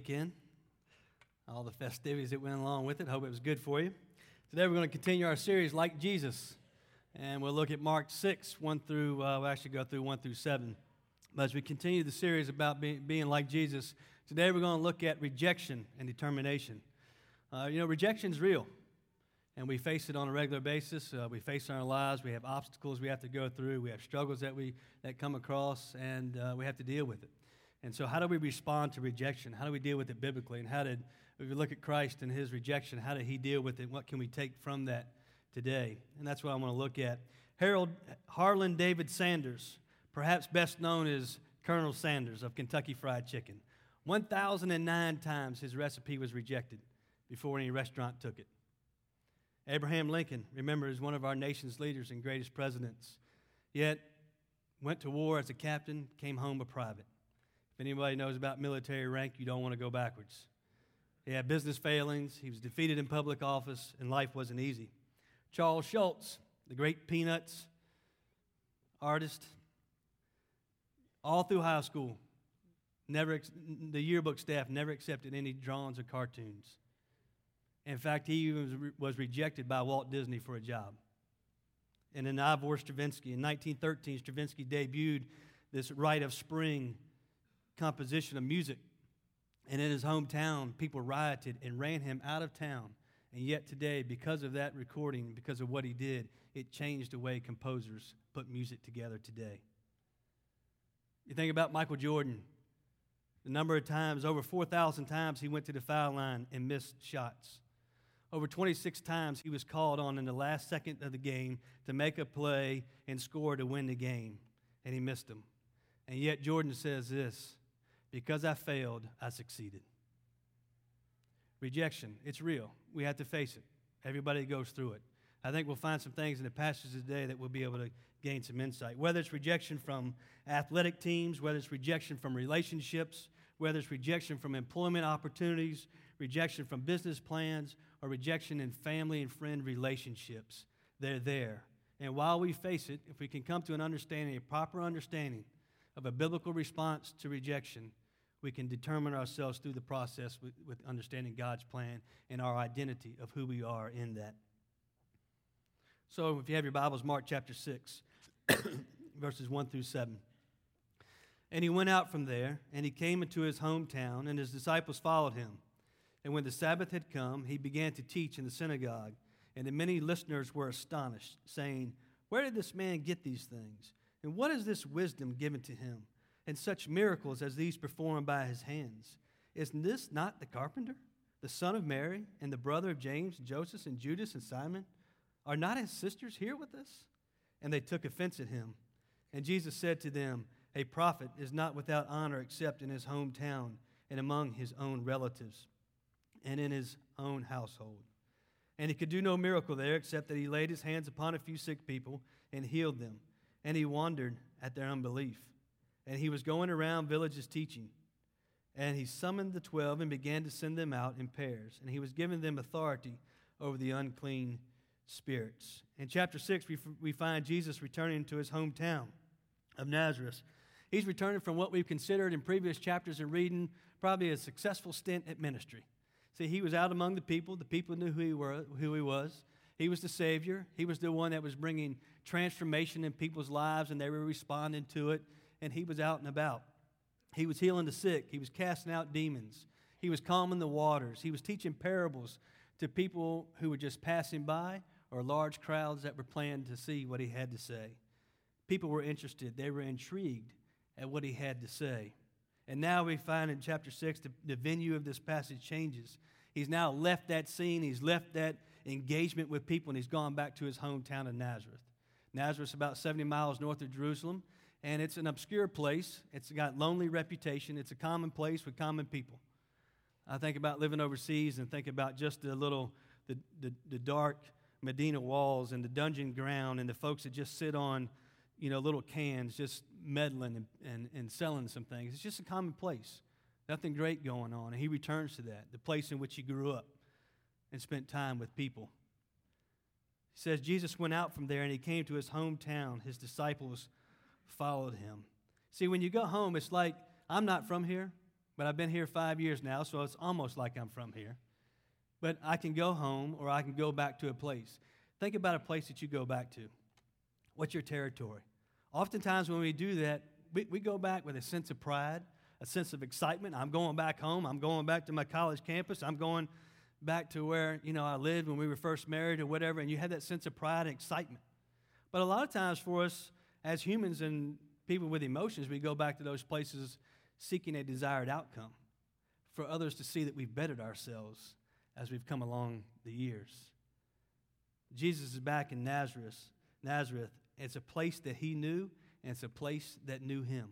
weekend, all the festivities that went along with it. Hope it was good for you. Today we're going to continue our series, Like Jesus, and we'll look at Mark 6, 1 through, we'll actually go through 1 through 7. But as we continue the series about being like Jesus, today we're going to look at rejection and determination. Rejection is real, and we face it on a regular basis. We face it in our lives. We have obstacles we have to go through. We have struggles that come across, and we have to deal with it. And so how do we respond to rejection? How do we deal with it biblically? And if we look at Christ and his rejection, how did he deal with it? What can we take from that today? And that's what I want to look at. Harlan David Sanders, perhaps best known as Colonel Sanders of Kentucky Fried Chicken. 1,009 times his recipe was rejected before any restaurant took it. Abraham Lincoln, remember, is one of our nation's leaders and greatest presidents, yet went to war as a captain, came home a private. If anybody knows about military rank, you don't want to go backwards. He had business failings, he was defeated in public office, and life wasn't easy. Charles Schultz, the great Peanuts artist, all through high school, the yearbook staff never accepted any drawings or cartoons. In fact, he was rejected by Walt Disney for a job. And then Ivor Stravinsky, in 1913, Stravinsky debuted this Rite of Spring composition of music. And in his hometown, people rioted and ran him out of town. And yet today, because of that recording, because of what he did, it changed the way composers put music together today. You think about Michael Jordan. The number of times, over 4,000 times, he went to the foul line and missed shots. Over 26 times, he was called on in the last second of the game to make a play and score to win the game, and he missed them. And yet Jordan says this, because I failed, I succeeded. Rejection, it's real. We have to face it. Everybody goes through it. I think we'll find some things in the passage today that we'll be able to gain some insight. Whether it's rejection from athletic teams, whether it's rejection from relationships, whether it's rejection from employment opportunities, rejection from business plans, or rejection in family and friend relationships, they're there. And while we face it, if we can come to an understanding, a proper understanding of a biblical response to rejection, we can determine ourselves through the process with understanding God's plan and our identity of who we are in that. So if you have your Bibles, Mark chapter 6, verses 1 through 7. And he went out from there, and he came into his hometown, and his disciples followed him. And when the Sabbath had come, he began to teach in the synagogue, and the many listeners were astonished, saying, "Where did this man get these things? And what is this wisdom given to him? And such miracles as these performed by his hands? Is this not the carpenter, the son of Mary, and the brother of James, and Joseph, and Judas, and Simon? Are not his sisters here with us?" And they took offense at him. And Jesus said to them, "A prophet is not without honor except in his hometown and among his own relatives and in his own household." And he could do no miracle there except that he laid his hands upon a few sick people and healed them. And he wondered at their unbelief. And he was going around villages teaching. And he summoned the 12 and began to send them out in pairs. And he was giving them authority over the unclean spirits. In chapter 6, we find Jesus returning to his hometown of Nazareth. He's returning from what we've considered in previous chapters and reading probably a successful stint at ministry. See, he was out among the people knew who he was. He was the Savior. He was the one that was bringing transformation in people's lives, and they were responding to it, and he was out and about. He was healing the sick. He was casting out demons. He was calming the waters. He was teaching parables to people who were just passing by or large crowds that were planning to see what he had to say. People were interested. They were intrigued at what he had to say. And now we find in chapter 6, the venue of this passage changes. He's now left that scene. He's left that engagement with people, and he's gone back to his hometown of Nazareth. Nazareth's about 70 miles north of Jerusalem, and it's an obscure place. It's got lonely reputation. It's a common place with common people. I think about living overseas and think about just the dark Medina walls and the dungeon ground and the folks that just sit on, little cans, just meddling and selling some things. It's just a common place. Nothing great going on. And he returns to that, the place in which he grew up and spent time with people. He says, Jesus went out from there and he came to his hometown. His disciples followed him. See, when you go home, it's like, I'm not from here, but I've been here 5 years now, so it's almost like I'm from here. But I can go home or I can go back to a place. Think about a place that you go back to. What's your territory? Oftentimes when we do that, we go back with a sense of pride, a sense of excitement. I'm going back home. I'm going back to my college campus. I'm going back to where, I lived when we were first married or whatever, and you have that sense of pride and excitement. But a lot of times for us as humans and people with emotions, we go back to those places seeking a desired outcome, for others to see that we've bettered ourselves as we've come along the years. Jesus is back in Nazareth. It's a place that he knew, and it's a place that knew him.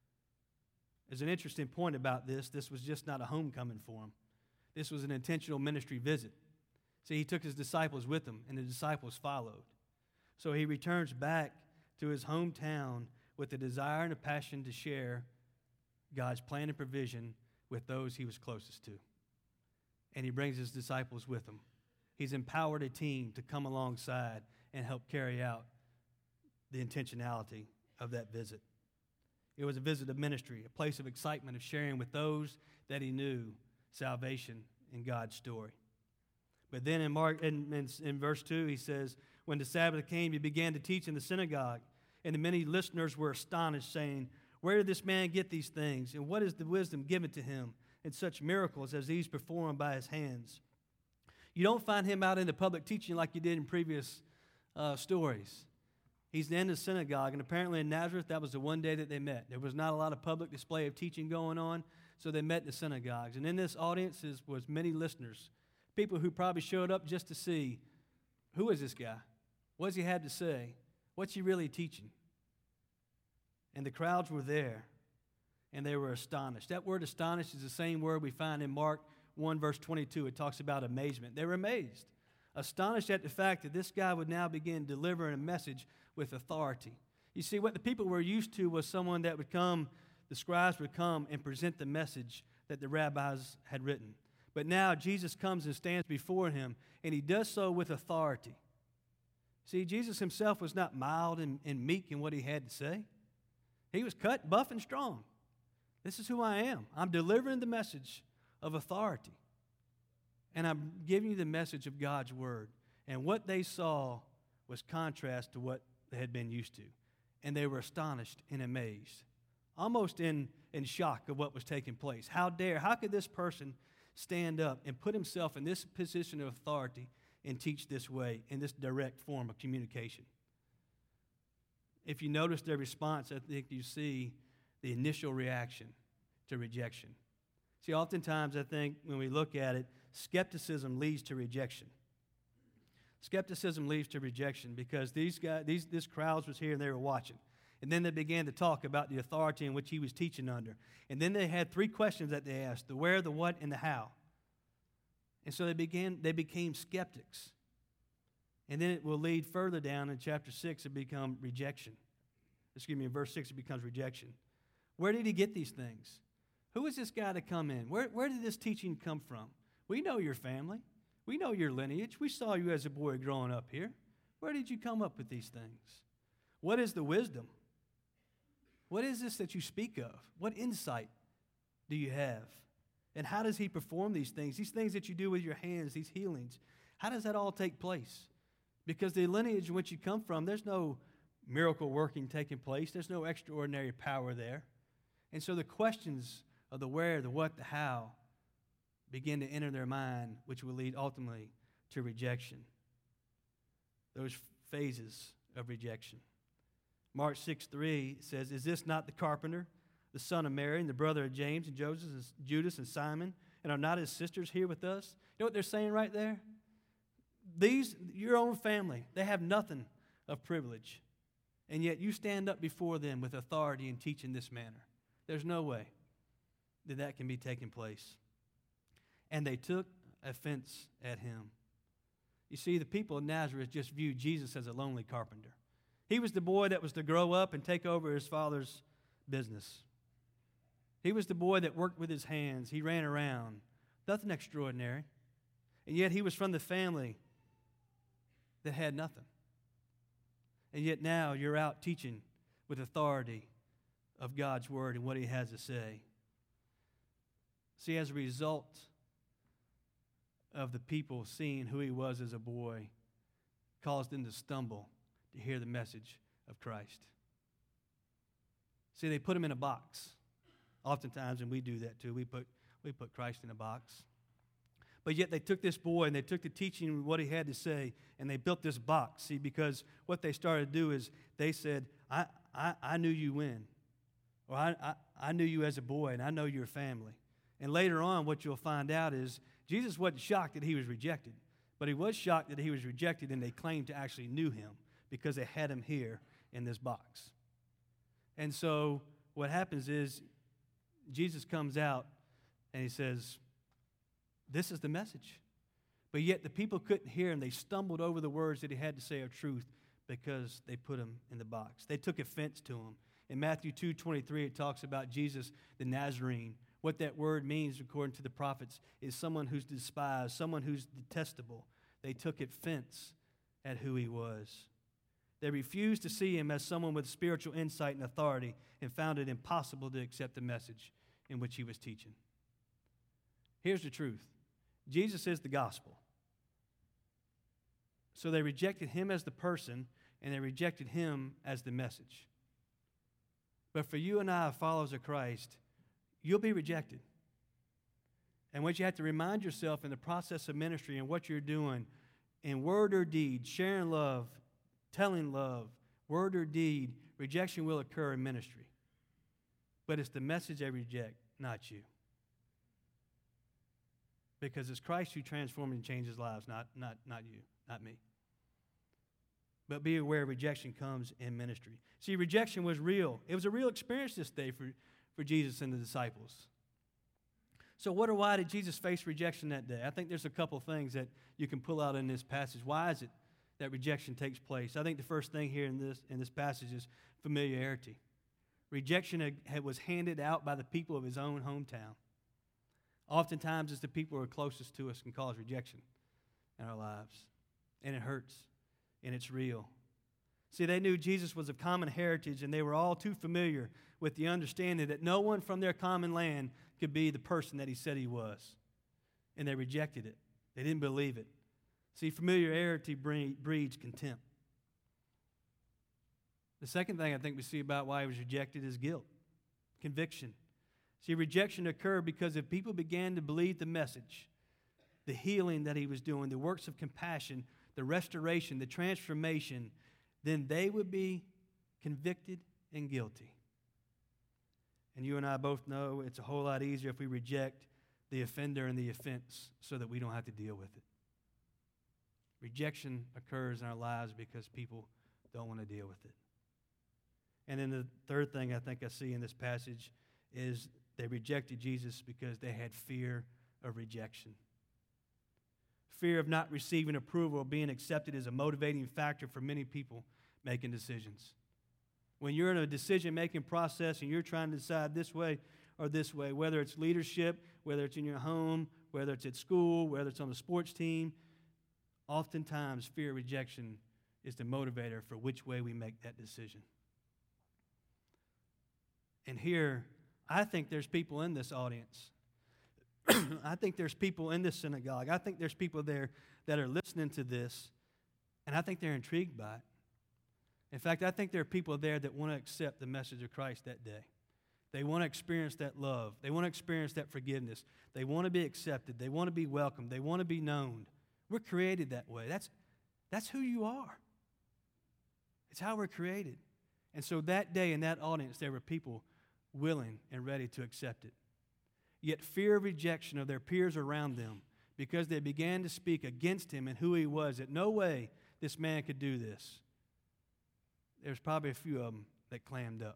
There's an interesting point about this. This was just not a homecoming for him. This was an intentional ministry visit. See, he took his disciples with him, and the disciples followed. So he returns back to his hometown with a desire and a passion to share God's plan and provision with those he was closest to. And he brings his disciples with him. He's empowered a team to come alongside and help carry out the intentionality of that visit. It was a visit of ministry, a place of excitement, of sharing with those that he knew salvation in God's story. But then in verse 2, he says, when the Sabbath came, he began to teach in the synagogue, and the many listeners were astonished, saying, where did this man get these things? And what is the wisdom given to him in such miracles as these performed by his hands? You don't find him out in the public teaching like you did in previous stories. He's in the synagogue, and apparently in Nazareth, that was the one day that they met. There was not a lot of public display of teaching going on, so they met in the synagogues. And in this audience was many listeners, people who probably showed up just to see, who is this guy? What does he have to say? What's he really teaching? And the crowds were there, and they were astonished. That word astonished is the same word we find in Mark 1, verse 22. It talks about amazement. They were amazed, astonished at the fact that this guy would now begin delivering a message with authority. You see, what the people were used to was someone that would come, the scribes would come and present the message that the rabbis had written. But now Jesus comes and stands before him, and he does so with authority. See, Jesus himself was not mild and meek in what he had to say. He was cut, buff, and strong. This is who I am. I'm delivering the message of authority. And I'm giving you the message of God's word. And what they saw was contrast to what they had been used to. And they were astonished and amazed, almost in shock of what was taking place. How could this person stand up and put himself in this position of authority and teach this way, in this direct form of communication? If you notice their response, I think you see the initial reaction to rejection. See, oftentimes I think when we look at it, skepticism leads to rejection. Skepticism leads to rejection because this crowd was here and they were watching. And then they began to talk about the authority in which he was teaching under. And then they had three questions that they asked: the where, the what, and the how. And so they became skeptics. And then it will lead further down in chapter 6 and become rejection. In verse 6 it becomes rejection. Where did he get these things? Who is this guy to come in? Where did this teaching come from? We know your family. We know your lineage. We saw you as a boy growing up here. Where did you come up with these things? What is the wisdom? What is this that you speak of? What insight do you have? And how does he perform these things? These things that you do with your hands, these healings, how does that all take place? Because the lineage in which you come from, there's no miracle working taking place. There's no extraordinary power there. And so the questions of the where, the what, the how begin to enter their mind, which will lead ultimately to rejection. Those phases of rejection. Mark 6:3 says, is this not the carpenter, the son of Mary, and the brother of James and Joseph and Judas and Simon, and are not his sisters here with us? You know what they're saying right there? Your own family, they have nothing of privilege. And yet you stand up before them with authority and teach in this manner. There's no way that can be taking place. And they took offense at him. You see, the people of Nazareth just viewed Jesus as a lonely carpenter. He was the boy that was to grow up and take over his father's business. He was the boy that worked with his hands. He ran around. Nothing extraordinary. And yet he was from the family that had nothing. And yet now you're out teaching with authority of God's word and what he has to say. See, as a result of the people seeing who he was as a boy, caused them to stumble to hear the message of Christ. See, they put him in a box. Oftentimes, and we do that too, we put Christ in a box. But yet they took this boy and they took the teaching and what he had to say and they built this box. See, because what they started to do is they said, I knew you when. Or I knew you as a boy and I know your family. And later on, what you'll find out is Jesus wasn't shocked that he was rejected. But he was shocked that he was rejected and they claimed to actually knew him because they had him here in this box. And so what happens is Jesus comes out and he says, this is the message. But yet the people couldn't hear him. They stumbled over the words that he had to say of truth because they put him in the box. They took offense to him. In Matthew 2:23, it talks about Jesus the Nazarene. What that word means, according to the prophets, is someone who's despised, someone who's detestable. They took offense at who he was. They refused to see him as someone with spiritual insight and authority and found it impossible to accept the message in which he was teaching. Here's the truth. Jesus is the gospel. So they rejected him as the person, and they rejected him as the message. But for you and I, followers of Christ, you'll be rejected. And what you have to remind yourself in the process of ministry and what you're doing, in word or deed, sharing love, telling love, word or deed, rejection will occur in ministry. But it's the message they reject, not you. Because it's Christ who transforms and changes lives, not you, not me. But be aware rejection comes in ministry. See, rejection was real. It was a real experience this day for Jesus and the disciples. So what or why did Jesus face rejection that day? I think there's a couple things that you can pull out in this passage. Why is it that rejection takes place? I think the first thing here in this passage is familiarity. Rejection was handed out by the people of his own hometown. Oftentimes, it's the people who are closest to us can cause rejection in our lives. And it hurts. And it's real. See, they knew Jesus was of common heritage, and they were all too familiar with the understanding that no one from their common land could be the person that he said he was. And they rejected it. They didn't believe it. See, familiarity breeds contempt. The second thing I think we see about why he was rejected is guilt, conviction. See, rejection occurred because if people began to believe the message, the healing that he was doing, the works of compassion, the restoration, the transformation, then they would be convicted and guilty. And you and I both know it's a whole lot easier if we reject the offender and the offense so that we don't have to deal with it. Rejection occurs in our lives because people don't want to deal with it. And then the third thing I think I see in this passage is they rejected Jesus because they had fear of rejection. Fear of not receiving approval or being accepted is a motivating factor for many people making decisions. When you're in a decision-making process and you're trying to decide this way or this way, whether it's leadership, whether it's in your home, whether it's at school, whether it's on the sports team, oftentimes fear of rejection is the motivator for which way we make that decision. And here, I think there's people in this audience. I think there's people in this synagogue. I think there's people there that are listening to this, and I think they're intrigued by it. In fact, I think there are people there that want to accept the message of Christ that day. They want to experience that love. They want to experience that forgiveness. They want to be accepted. They want to be welcomed. They want to be known. We're created that way. That's who you are. It's how we're created. And so that day in that audience, there were people willing and ready to accept it. Yet fear of rejection of their peers around them, because they began to speak against him and who he was, that no way this man could do this. There's probably a few of them that clammed up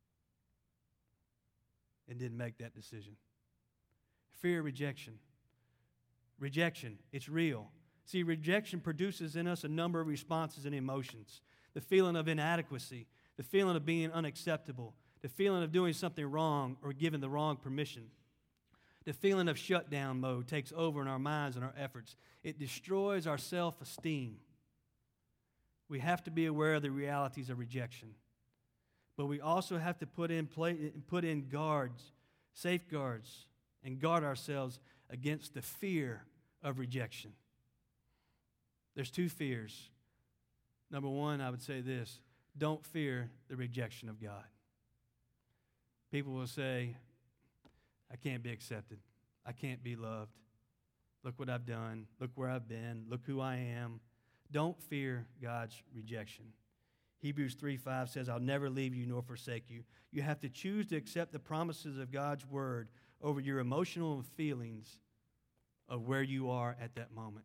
and didn't make that decision. Fear of rejection. Rejection, it's real. See, rejection produces in us a number of responses and emotions. The feeling of inadequacy, the feeling of being unacceptable, the feeling of doing something wrong or given the wrong permission. The feeling of shutdown mode takes over in our minds and our efforts. It destroys our self-esteem. We have to be aware of the realities of rejection. But we also have to put in guards, safeguards and guard ourselves against the fear of rejection. There's two fears. Number one, I would say this: don't fear the rejection of God. People will say, I can't be accepted. I can't be loved. Look what I've done. Look where I've been. Look who I am. Don't fear God's rejection. Hebrews 3:5 says, I'll never leave you nor forsake you. You have to choose to accept the promises of God's word over your emotional feelings of where you are at that moment.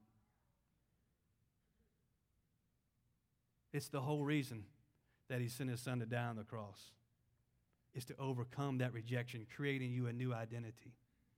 It's the whole reason that he sent his son to die on the cross. Is to overcome that rejection, creating you a new identity.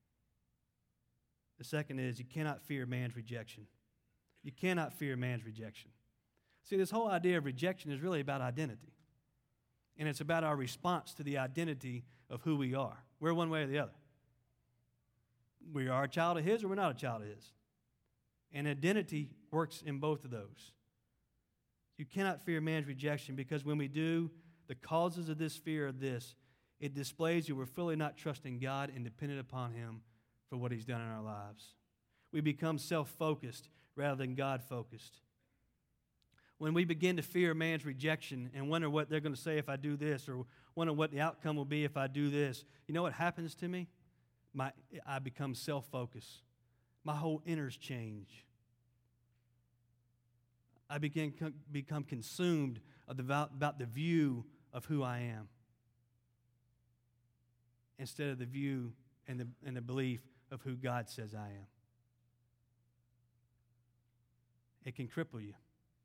The second is you cannot fear man's rejection. You cannot fear man's rejection. See, this whole idea of rejection is really about identity. And it's about our response to the identity of who we are. We're one way or the other. We are a child of his or we're not a child of his. And identity works in both of those. You cannot fear man's rejection because when we do, the causes of this fear are this. It displays you we're fully not trusting God and dependent upon him for what he's done in our lives. We become self-focused rather than God-focused. When we begin to fear man's rejection and wonder what they're going to say if I do this, or wonder what the outcome will be if I do this, you know what happens to me? I become self-focused. My whole inners change. I become consumed about the view of who I am instead of the view and the belief of who God says I am. It can cripple you.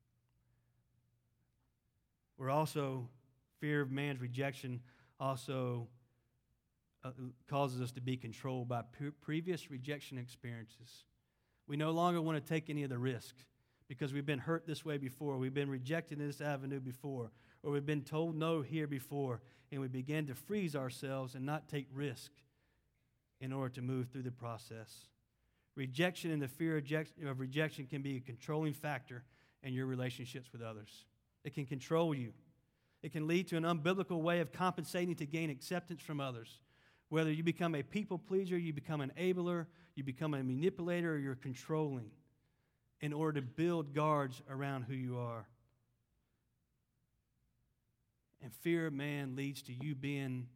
We're also, fear of man's rejection also causes us to be controlled by previous rejection experiences. We no longer want to take any of the risks because we've been hurt this way before, we've been rejected in this avenue before, or we've been told no here before, and we begin to freeze ourselves and not take risk in order to move through the process. Rejection and the fear of rejection can be a controlling factor in your relationships with others. It can control you. It can lead to an unbiblical way of compensating to gain acceptance from others. Whether you become a people pleaser, you become an enabler, you become a manipulator, or you're controlling in order to build guards around who you are. And fear of man leads to you being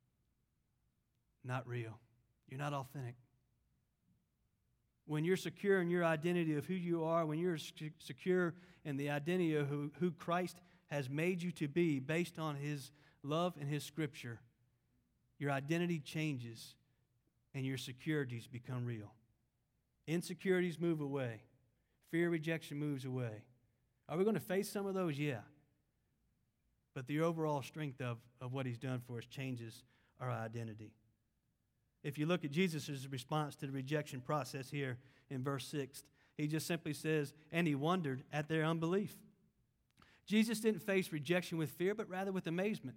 not real. You're not authentic. When you're secure in your identity of who you are, when you're secure in the identity of who Christ has made you to be based on his love and his scripture, your identity changes and your securities become real. Insecurities move away. Fear of rejection moves away. Are we going to face some of those? Yeah. But the overall strength of what he's done for us changes our identity. If you look at Jesus' response to the rejection process here in verse 6, he just simply says, and he wondered at their unbelief. Jesus didn't face rejection with fear, but rather with amazement.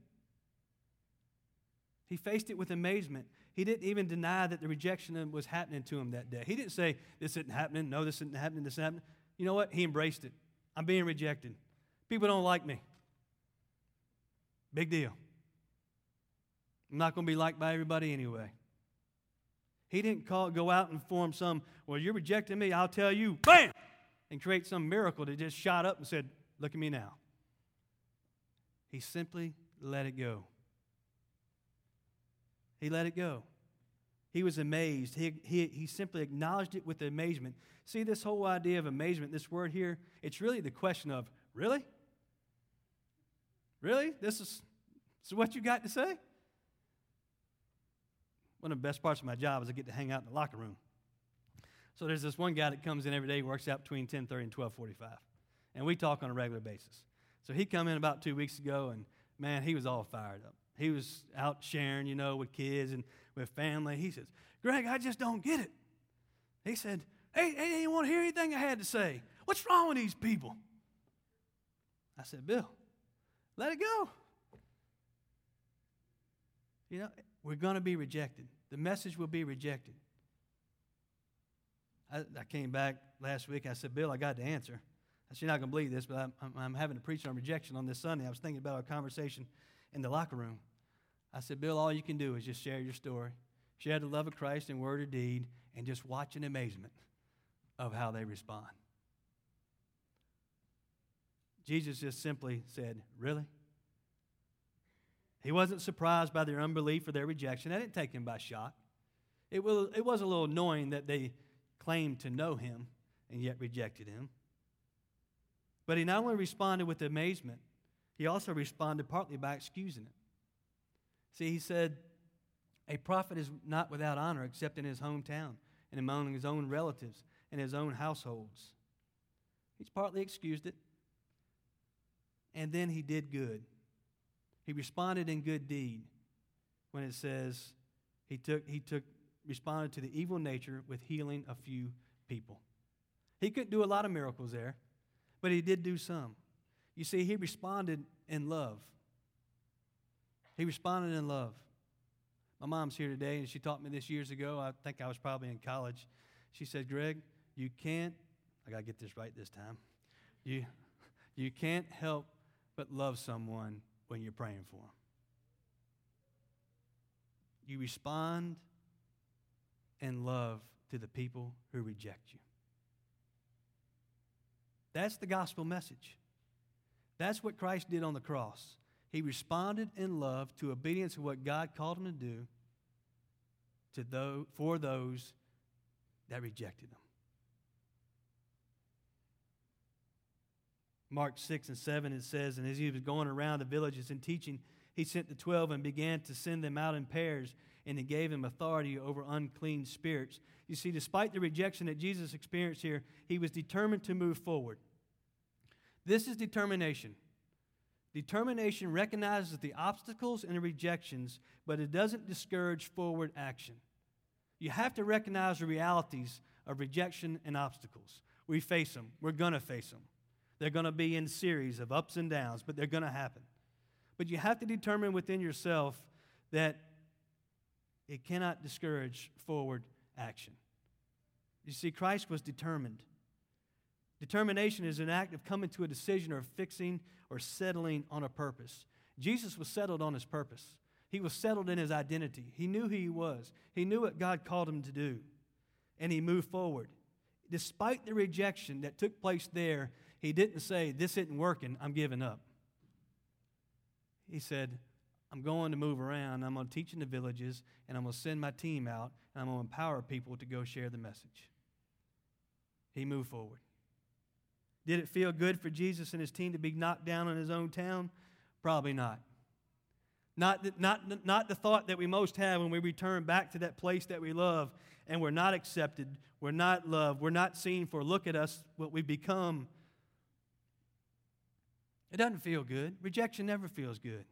He faced it with amazement. He didn't even deny that the rejection was happening to him that day. He didn't say, this isn't happening, no, this isn't happening, this isn't happening. You know what? He embraced it. I'm being rejected. People don't like me. Big deal. I'm not going to be liked by everybody anyway. He didn't go out and form some, well, you're rejecting me, I'll tell you, bam, and create some miracle that just shot up and said, look at me now. He simply let it go. He let it go. He was amazed. He simply acknowledged it with amazement. See, this whole idea of amazement, this word here, it's really the question of, really? Really? This is what you got to say? One of the best parts of my job is I get to hang out in the locker room. So there's this one guy that comes in every day, works out between 10:30 and 12:45. And we talk on a regular basis. So he come in about 2 weeks ago, and man, he was all fired up. He was out sharing, with kids and with family. He says, Greg, I just don't get it. He said, hey, they didn't want to hear anything I had to say. What's wrong with these people? I said, Bill, let it go. We're going to be rejected. The message will be rejected. I came back last week. I said, Bill, I got the answer. I said, you're not going to believe this, but I'm having to preach on rejection on this Sunday. I was thinking about our conversation in the locker room. I said, Bill, all you can do is just share your story. share the love of Christ in word or deed, and just watch in amazement of how they respond. Jesus just simply said, really? He wasn't surprised by their unbelief or their rejection. That didn't take him by shock. It was a little annoying that they claimed to know him and yet rejected him. But he not only responded with amazement, he also responded partly by excusing it. See, he said, a prophet is not without honor except in his hometown and among his own relatives and his own households. He's partly excused it. And then he did good. He responded in good deed when it says he responded to the evil nature with healing a few people. He couldn't do a lot of miracles there, but he did do some. You see, he responded in love. He responded in love. My mom's here today, and she taught me this years ago. I think I was probably in college. She said, Greg, you can't, I got to get this right this time. You can't help but love someone when you're praying for them. You respond in love to the people who reject you. That's the gospel message. That's what Christ did on the cross. He responded in love to obedience of what God called him to do for those that rejected him. Mark 6 and 7, it says, and as he was going around the villages and teaching, he sent the 12 and began to send them out in pairs, and he gave them authority over unclean spirits. You see, despite the rejection that Jesus experienced here, he was determined to move forward. This is determination. Determination recognizes the obstacles and the rejections, but it doesn't discourage forward action. You have to recognize the realities of rejection and obstacles. We face them. We're going to face them. They're going to be in series of ups and downs, but they're going to happen. But you have to determine within yourself that it cannot discourage forward action. You see, Christ was determined. Determination is an act of coming to a decision or fixing or settling on a purpose. Jesus was settled on his purpose. He was settled in his identity. He knew who he was. He knew what God called him to do. And he moved forward. Despite the rejection that took place there, he didn't say, this isn't working, I'm giving up. He said, I'm going to move around, I'm going to teach in the villages, and I'm going to send my team out, and I'm going to empower people to go share the message. He moved forward. Did it feel good for Jesus and his team to be knocked down in his own town? Probably not. Not the thought that we most have when we return back to that place that we love and we're not accepted, we're not loved, we're not seen for look at us, what we've become. It doesn't feel good. Rejection never feels good.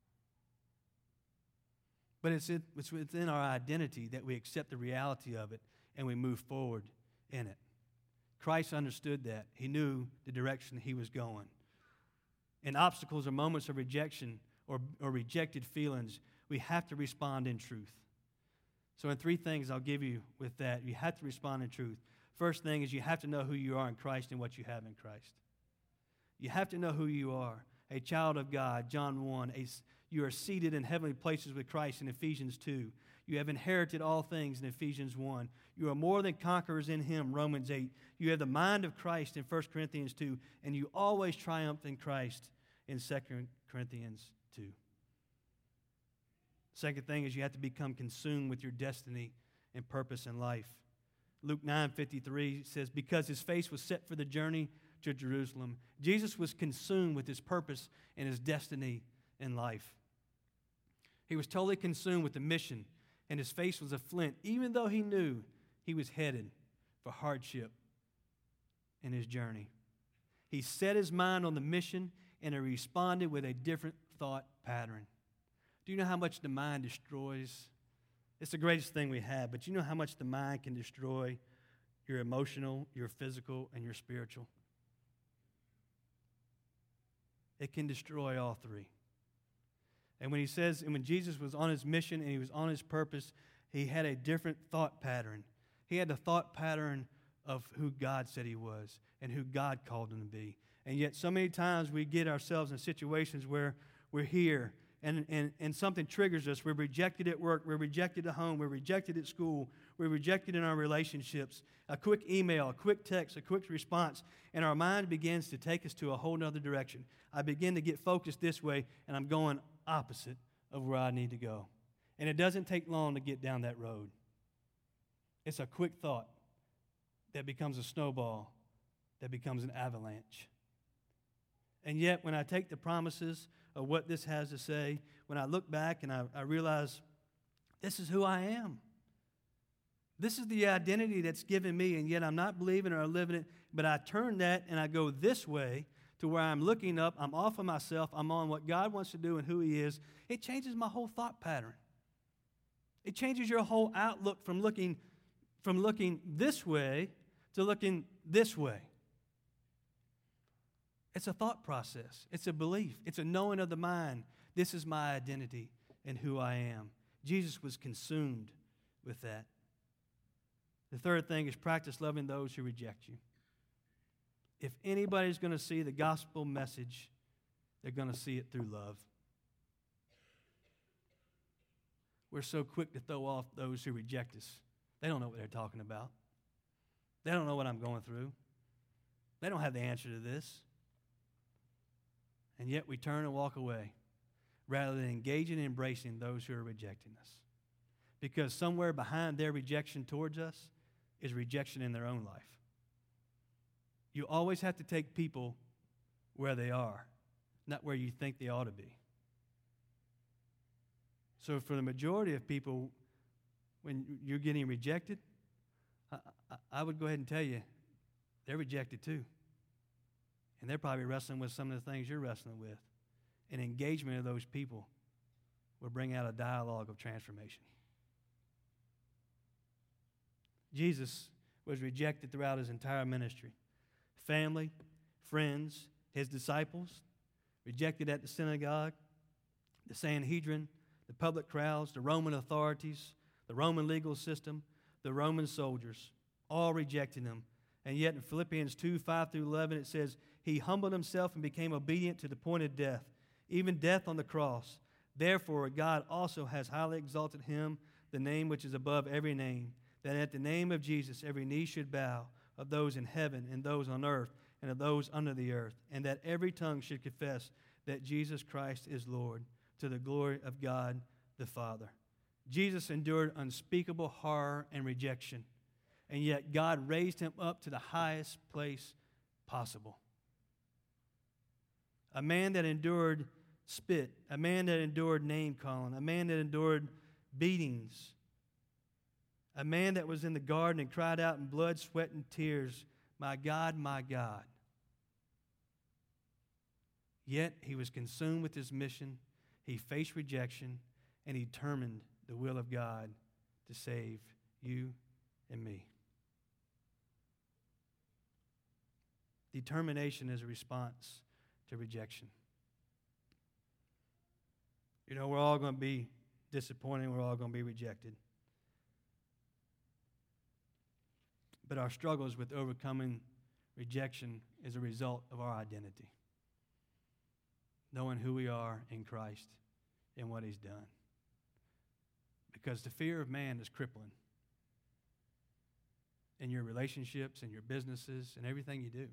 But it's within our identity that we accept the reality of it and we move forward in it. Christ understood that. He knew the direction he was going. In obstacles or moments of rejection or rejected feelings, we have to respond in truth. So in 3 things I'll give you with that. You have to respond in truth. First thing is you have to know who you are in Christ and what you have in Christ. You have to know who you are. A child of God, John 1. You are seated in heavenly places with Christ in Ephesians 2. You have inherited all things in Ephesians 1. You are more than conquerors in him, Romans 8. You have the mind of Christ in 1 Corinthians 2. And you always triumph in Christ in 2 Corinthians 2. Second thing is you have to become consumed with your destiny and purpose in life. Luke 9:53 says, because his face was set for the journey to Jerusalem. Jesus was consumed with his purpose and his destiny in life. He was totally consumed with the mission, and his face was a flint, even though he knew he was headed for hardship in his journey. He set his mind on the mission, and he responded with a different thought pattern. Do you know how much the mind destroys? It's the greatest thing we have, but you know how much the mind can destroy your emotional, your physical, and your spiritual? It can destroy all 3. And when Jesus was on his mission and he was on his purpose, he had a different thought pattern. He had the thought pattern of who God said he was and who God called him to be. And yet so many times we get ourselves in situations where we're here and something triggers us. We're rejected at work. We're rejected at home. We're rejected at school. We're rejected in our relationships. A quick email, a quick text, a quick response, and our mind begins to take us to a whole other direction. I begin to get focused this way, and I'm going opposite of where I need to go. And it doesn't take long to get down that road. It's a quick thought that becomes a snowball, that becomes an avalanche. And yet, when I take the promises of what this has to say, when I look back and I realize this is who I am. This is the identity that's given me, and yet I'm not believing or living it, but I turn that and I go this way to where I'm looking up, I'm off of myself, I'm on what God wants to do and who He is. It changes my whole thought pattern. It changes your whole outlook from looking this way to looking this way. It's a thought process. It's a belief. It's a knowing of the mind. This is my identity and who I am. Jesus was consumed with that. The third thing is practice loving those who reject you. If anybody's going to see the gospel message, they're going to see it through love. We're so quick to throw off those who reject us. They don't know what they're talking about. They don't know what I'm going through. They don't have the answer to this. And yet we turn and walk away rather than engaging and embracing those who are rejecting us. Because somewhere behind their rejection towards us is rejection in their own life. You always have to take people where they are, not where you think they ought to be. So for the majority of people, when you're getting rejected, I would go ahead and tell you, they're rejected too. And they're probably wrestling with some of the things you're wrestling with. And engagement of those people will bring out a dialogue of transformation. Jesus was rejected throughout his entire ministry. Family, friends, his disciples, rejected at the synagogue, the Sanhedrin, the public crowds, the Roman authorities, the Roman legal system, the Roman soldiers, all rejecting him. And yet in Philippians 2, 5 through 11, it says, He humbled himself and became obedient to the point of death, even death on the cross. Therefore, God also has highly exalted him, the name which is above every name, that at the name of Jesus every knee should bow, of those in heaven and those on earth and of those under the earth, and that every tongue should confess that Jesus Christ is Lord, to the glory of God the Father. Jesus endured unspeakable horror and rejection, and yet God raised him up to the highest place possible. A man that endured spit, a man that endured name-calling, a man that endured beatings, a man that was in the garden and cried out in blood, sweat, and tears, my God, my God. Yet he was consumed with his mission, he faced rejection, and he determined the will of God to save you and me. Determination is a response to rejection. You know, we're all going to be disappointed. We're all going to be rejected. But our struggles with overcoming rejection is a result of our identity. Knowing who we are in Christ and what He's done. Because the fear of man is crippling in your relationships, in your businesses, and everything you do.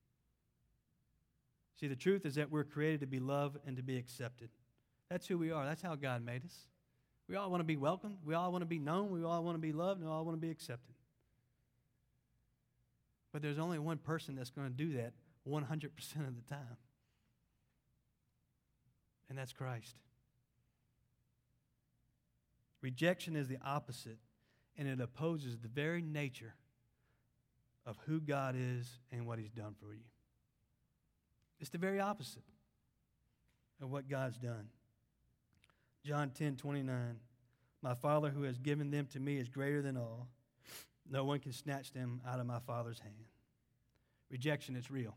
See, the truth is that we're created to be loved and to be accepted. That's who we are. That's how God made us. We all want to be welcomed. We all want to be known. We all want to be loved. And we all want to be accepted. But there's only one person that's going to do that 100% of the time. And that's Christ. Rejection is the opposite, and it opposes the very nature of who God is and what He's done for you. It's the very opposite of what God's done. John 10:29, my Father who has given them to me is greater than all. No one can snatch them out of my Father's hand. Rejection is real.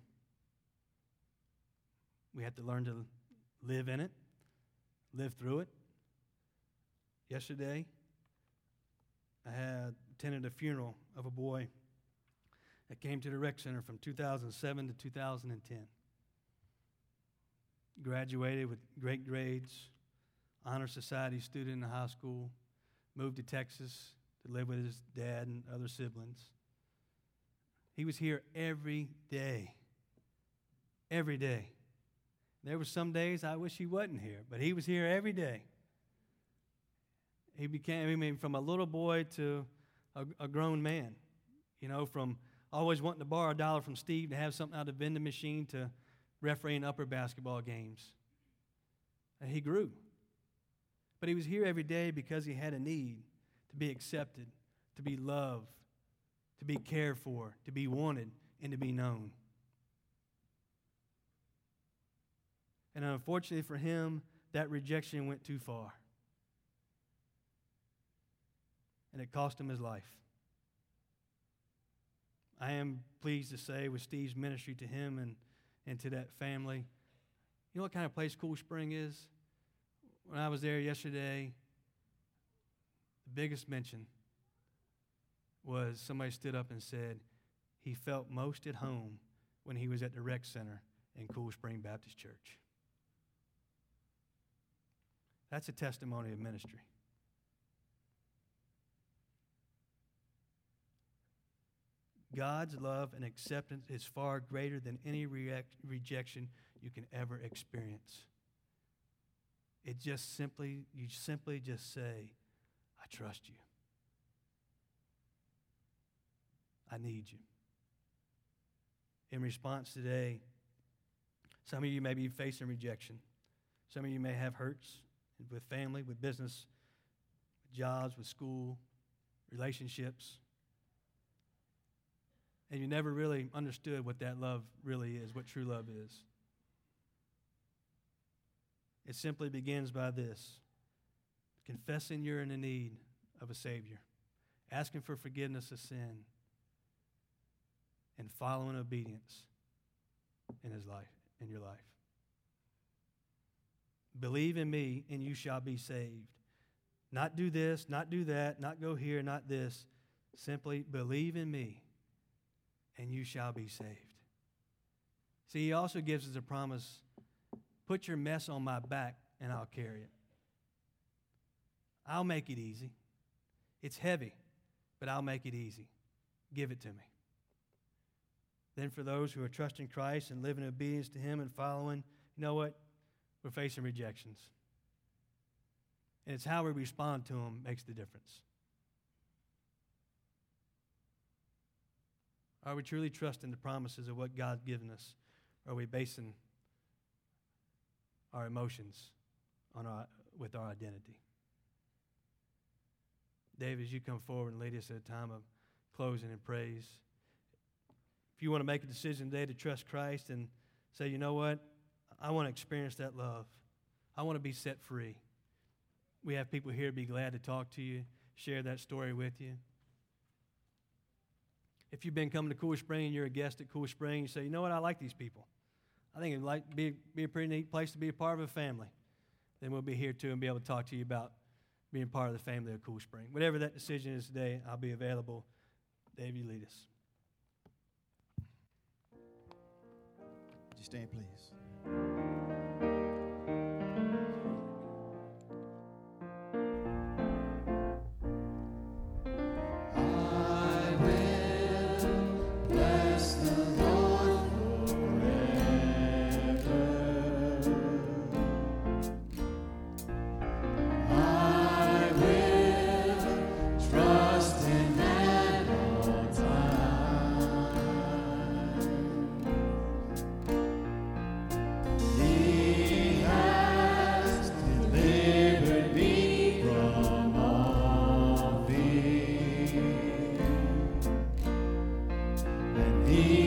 We have to learn to live in it, live through it. Yesterday, I had attended a funeral of a boy that came to the rec center from 2007 to 2010. Graduated with great grades, honor society student in high school, moved to Texas to live with his dad and other siblings. He was here every day. Every day. There were some days I wish he wasn't here, but he was here every day. He became, from a little boy to a grown man. From always wanting to borrow $1 from Steve to have something out of the vending machine to refereeing upper basketball games. And he grew. But he was here every day because he had a need to be accepted, to be loved, to be cared for, to be wanted, and to be known. And unfortunately for him, that rejection went too far. And it cost him his life. I am pleased to say, with Steve's ministry to him and to that family, you know what kind of place Cool Spring is? When I was there yesterday, the biggest mention was somebody stood up and said he felt most at home when he was at the rec center in Cool Spring Baptist Church. That's a testimony of ministry. God's love and acceptance is far greater than any rejection you can ever experience. You simply just say, I trust you. I need you. In response today, some of you may be facing rejection. Some of you may have hurts with family, with business, with jobs, with school, relationships. And you never really understood what that love really is, what true love is. It simply begins by this: confessing you're in the need of a Savior, asking for forgiveness of sin, and following obedience in your life. Believe in me, and you shall be saved. Not do this, not do that, not go here, not this. Simply believe in me, and you shall be saved. See, he also gives us a promise: put your mess on my back, and I'll carry it. I'll make it easy. It's heavy, but I'll make it easy. Give it to me. Then for those who are trusting Christ and living in obedience to him and following, you know what? We're facing rejections. And it's how we respond to them makes the difference. Are we truly trusting the promises of what God's given us? Or are we basing our emotions with our identity? Dave, as you come forward and lead us at a time of closing and praise, if you want to make a decision today to trust Christ and say, you know what? I want to experience that love. I want to be set free. We have people here to be glad to talk to you, share that story with you. If you've been coming to Cool Spring and you're a guest at Cool Spring, you say, you know what? I like these people. I think it'd be a pretty neat place to be a part of a family. Then we'll be here too and be able to talk to you about being part of the family of Cool Spring. Whatever that decision is today, I'll be available. Dave, you lead us. Would you stand, please? He